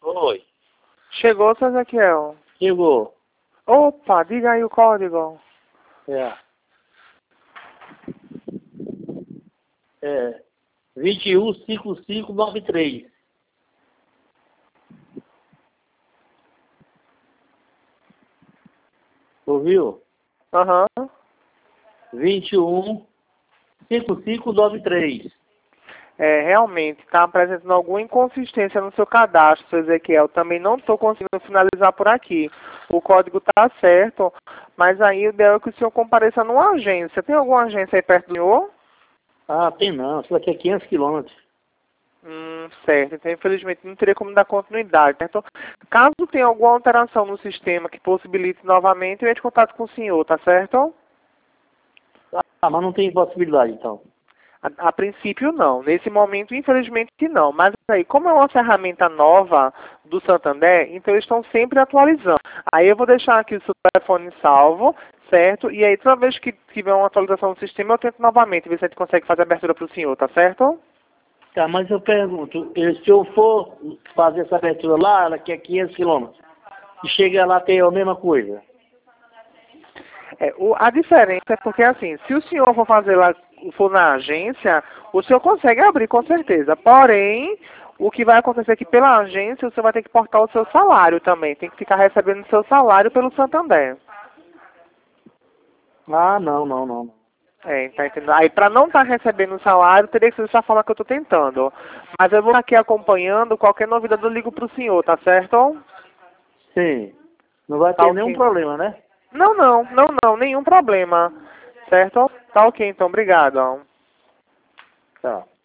Oi. Chegou, seu Ezequiel? Chegou. Opa, diga aí o código. É 215593. Ouviu? Aham. 215593. Realmente, está apresentando alguma inconsistência no seu cadastro, seu Ezequiel. Também não estou conseguindo finalizar por aqui. O código está certo, mas aí o ideal é que o senhor compareça numa agência. Tem alguma agência aí perto do senhor? Ah, tem não. Isso daqui é 500 quilômetros. Certo. Então, infelizmente, não teria como dar continuidade, certo? Caso tenha alguma alteração no sistema que possibilite novamente, eu entre em contato com o senhor, tá certo? Ah, mas não tem possibilidade, então. A princípio não, nesse momento infelizmente não, mas aí como é uma ferramenta nova do Santander, então eles estão sempre atualizando. Aí eu vou deixar aqui o seu telefone salvo, certo? E aí toda vez que tiver uma atualização do sistema eu tento novamente, ver se a gente consegue fazer a abertura para o senhor, tá certo? Tá, mas eu pergunto, se eu for fazer essa abertura lá, ela quer 500 quilômetros, e chega lá tem a mesma coisa. A diferença é porque assim, se o senhor for fazer lá, for na agência, o senhor consegue abrir com certeza. Porém, o que vai acontecer é que pela agência o senhor vai ter que portar o seu salário também. Tem que ficar recebendo o seu salário pelo Santander. Ah, não. Tá entendendo? Aí para não estar recebendo o salário, teria que ser dessa forma que eu estou tentando. Mas eu vou aqui acompanhando, qualquer novidade eu ligo para o senhor, tá certo? Sim. Não vai Tá ter nenhum ok. problema, né? Não, nenhum problema. Certo? Tá ok, então, obrigado. Tá.